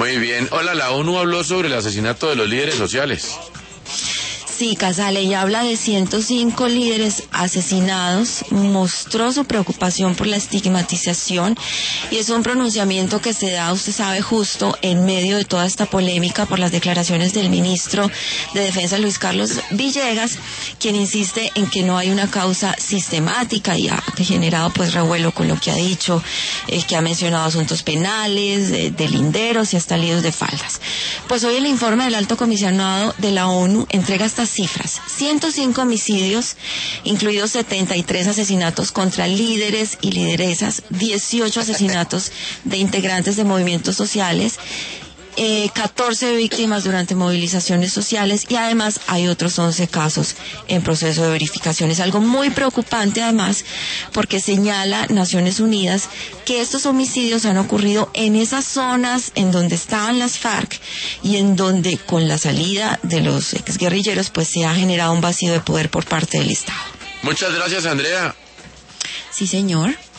Muy bien. Hola, la ONU habló sobre el asesinato de los líderes sociales. Sí, Casale, y habla de 105 líderes asesinados, mostró su preocupación por la estigmatización y es un pronunciamiento que se da, usted sabe, justo en medio de toda esta polémica por las declaraciones del ministro de Defensa, Luis Carlos Villegas, quien insiste en que no hay una causa sistemática y ha generado pues revuelo con lo que ha dicho, que ha mencionado asuntos penales, de linderos y hasta líos de faldas. Pues hoy el informe del Alto Comisionado de la ONU entrega estas cifras: 105 homicidios, incluidos 73 asesinatos contra líderes y lideresas, 18 asesinatos de integrantes de movimientos sociales, 14 víctimas durante movilizaciones sociales y además hay otros 11 casos en proceso de verificación. Es algo muy preocupante además porque señala Naciones Unidas que estos homicidios han ocurrido en esas zonas en donde estaban las FARC y en donde con la salida de los exguerrilleros pues se ha generado un vacío de poder por parte del Estado. Muchas gracias, Andrea. Sí, señor.